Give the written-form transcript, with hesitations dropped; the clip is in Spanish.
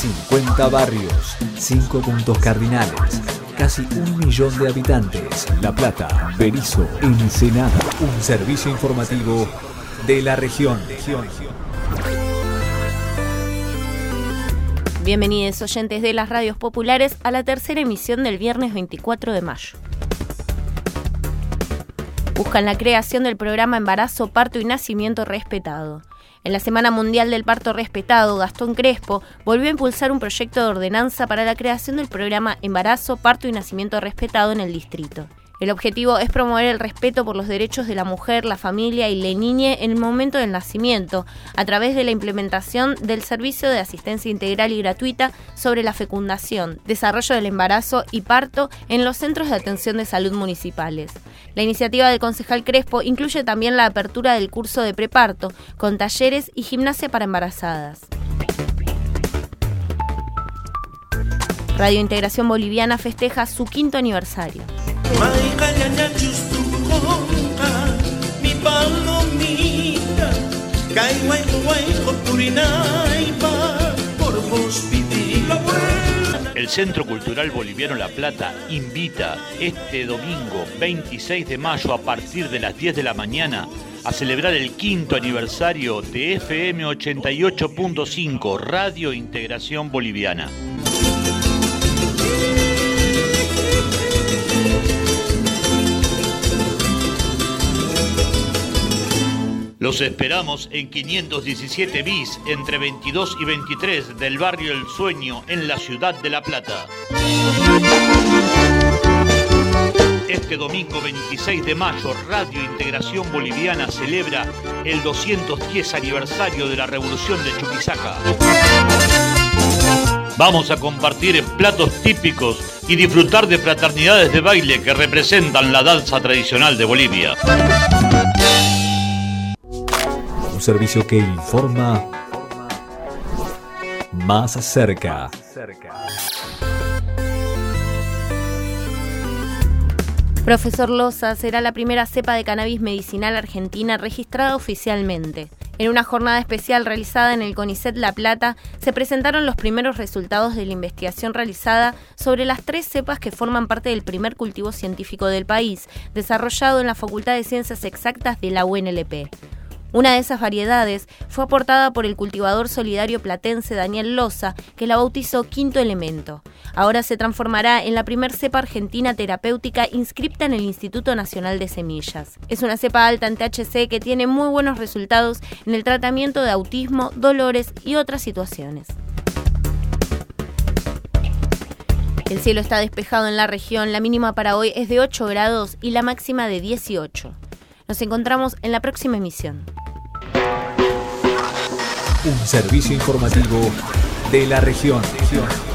50 barrios, 5 puntos cardinales, casi 1 millón de habitantes. La Plata, Berisso, Ensenada. Un servicio informativo de la región. Bienvenidos oyentes de las radios populares a la tercera emisión del viernes 24 de mayo. Buscan la creación del programa Embarazo, Parto y Nacimiento Respetado. En la Semana Mundial del Parto Respetado, Gastón Crespo volvió a impulsar un proyecto de ordenanza para la creación del programa Embarazo, Parto y Nacimiento Respetado en el distrito. El objetivo es promover el respeto por los derechos de la mujer, la familia y la niña en el momento del nacimiento, a través de la implementación del servicio de asistencia integral y gratuita sobre la fecundación, desarrollo del embarazo y parto en los centros de atención de salud municipales. La iniciativa del concejal Crespo incluye también la apertura del curso de preparto, con talleres y gimnasia para embarazadas. Radio Integración Boliviana festeja su 5º aniversario. El Centro Cultural Boliviano La Plata invita este domingo 26 de mayo a partir de las 10 de la mañana a celebrar el 5º aniversario de FM 88.5 Radio Integración Boliviana. Los esperamos en 517 bis, entre 22 y 23 del barrio El Sueño, en la ciudad de La Plata. Este domingo 26 de mayo, Radio Integración Boliviana celebra el 210 aniversario de la Revolución de Chuquisaca. Vamos a compartir platos típicos y disfrutar de fraternidades de baile que representan la danza tradicional de Bolivia. Un servicio que informa más cerca. Profesor Loza será la primera cepa de cannabis medicinal argentina registrada oficialmente. En una jornada especial realizada en el CONICET La Plata, se presentaron los primeros resultados de la investigación realizada sobre las 3 cepas que forman parte del primer cultivo científico del país, desarrollado en la Facultad de Ciencias Exactas de la UNLP. Una de esas variedades fue aportada por el cultivador solidario platense Daniel Loza, que la bautizó Quinto Elemento. Ahora se transformará en la primer cepa argentina terapéutica inscripta en el Instituto Nacional de Semillas. Es una cepa alta en THC que tiene muy buenos resultados en el tratamiento de autismo, dolores y otras situaciones. El cielo está despejado en la región, la mínima para hoy es de 8 grados y la máxima de 18. Nos encontramos en la próxima emisión. Un servicio informativo de la región.